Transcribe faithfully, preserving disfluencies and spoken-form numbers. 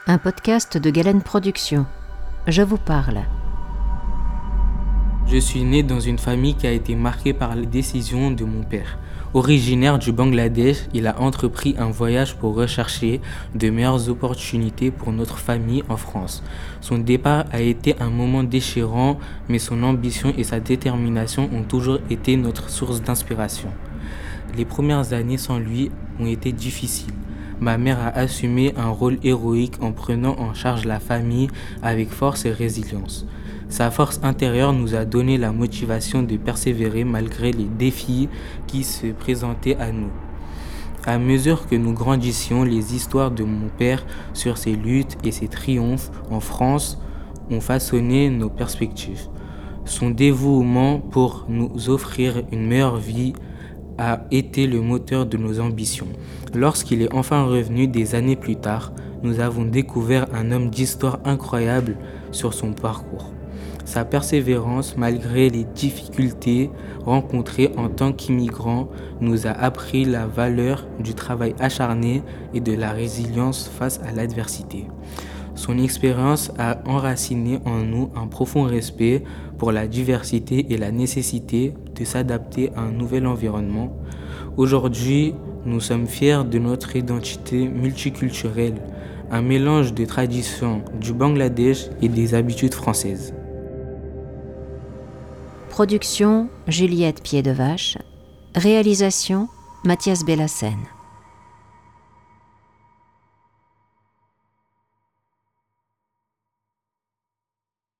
Un podcast de Galen Productions. Je vous parle. Je suis né dans une famille qui a été marquée par les décisions de mon père. Originaire du Bangladesh, il a entrepris un voyage pour rechercher de meilleures opportunités pour notre famille en France. Son départ a été un moment déchirant, mais son ambition et sa détermination ont toujours été notre source d'inspiration. Les premières années sans lui ont été difficiles. Ma mère a assumé un rôle héroïque en prenant en charge la famille avec force et résilience. Sa force intérieure nous a donné la motivation de persévérer malgré les défis qui se présentaient à nous. À mesure que nous grandissions, les histoires de mon père sur ses luttes et ses triomphes en France ont façonné nos perspectives. Son dévouement pour nous offrir une meilleure vie a été le moteur de nos ambitions. Lorsqu'il est enfin revenu des années plus tard, nous avons découvert un homme d'histoire incroyable sur son parcours. Sa persévérance, malgré les difficultés rencontrées en tant qu'immigrant, nous a appris la valeur du travail acharné et de la résilience face à l'adversité. Son expérience a enraciné en nous un profond respect pour la diversité et la nécessité de s'adapter à un nouvel environnement. Aujourd'hui, nous sommes fiers de notre identité multiculturelle, un mélange de traditions du Bangladesh et des habitudes françaises. Production Juliette Pied de Vache. Réalisation Mathias Bellassène.